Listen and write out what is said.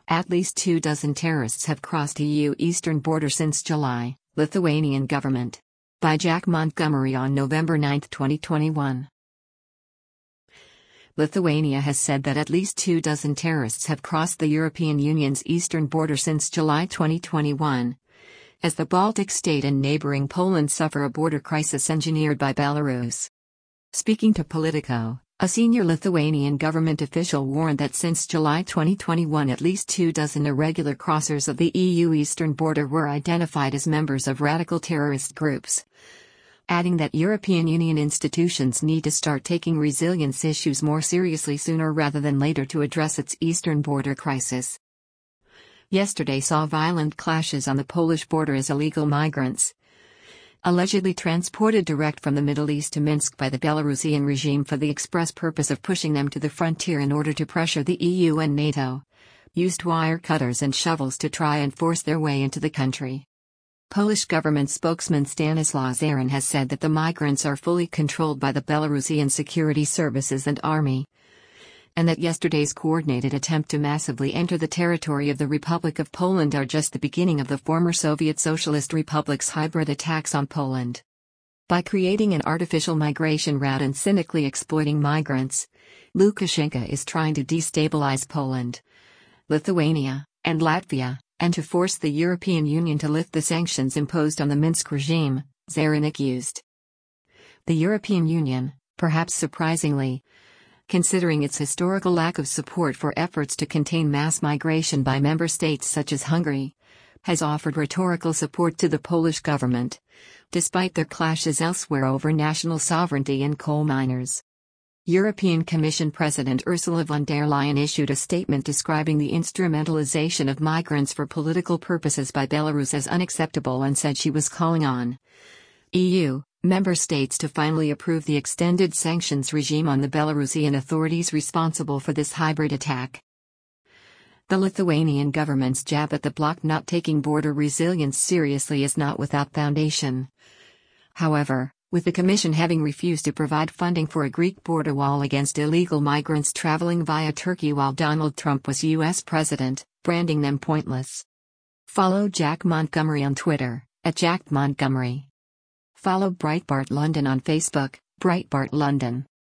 At least 24 terrorists have crossed EU eastern border since July, Lithuanian government. By Jack Montgomery on November 9, 2021. Lithuania has said that at least 24 terrorists have crossed the European Union's eastern border since July 2021, as the Baltic state and neighboring Poland suffer a border crisis engineered by Belarus. Speaking to Politico, a senior Lithuanian government official warned that since July 2021 at least 24 irregular crossers of the EU eastern border were identified as members of radical terrorist groups, adding that European Union institutions need to start taking resilience issues more seriously sooner rather than later to address its eastern border crisis. Yesterday saw violent clashes on the Polish border as illegal migrants, allegedly transported direct from the Middle East to Minsk by the Belarusian regime for the express purpose of pushing them to the frontier in order to pressure the EU and NATO, used wire cutters and shovels to try and force their way into the country. Polish government spokesman Stanislaw Żeryn has said that the migrants are fully controlled by the Belarusian security services and army, and that yesterday's coordinated attempt to massively enter the territory of the Republic of Poland are just the beginning of the former Soviet Socialist Republic's hybrid attacks on Poland. By creating an artificial migration route and cynically exploiting migrants, Lukashenko is trying to destabilize Poland, Lithuania, and Latvia, and to force the European Union to lift the sanctions imposed on the Minsk regime, Żeryn accused. The European Union, perhaps surprisingly, considering its historical lack of support for efforts to contain mass migration by member states such as Hungary, has offered rhetorical support to the Polish government, despite their clashes elsewhere over national sovereignty and coal miners. European Commission President Ursula von der Leyen issued a statement describing the instrumentalization of migrants for political purposes by Belarus as unacceptable and said she was calling on EU member states to finally approve the extended sanctions regime on the Belarusian authorities responsible for this hybrid attack. The Lithuanian government's jab at the bloc not taking border resilience seriously is not without foundation. However, with the Commission having refused to provide funding for a Greek border wall against illegal migrants traveling via Turkey while Donald Trump was U.S. president, branding them pointless. Follow Jack Montgomery on Twitter, @JackMontgomery. Follow Breitbart London on Facebook, Breitbart London.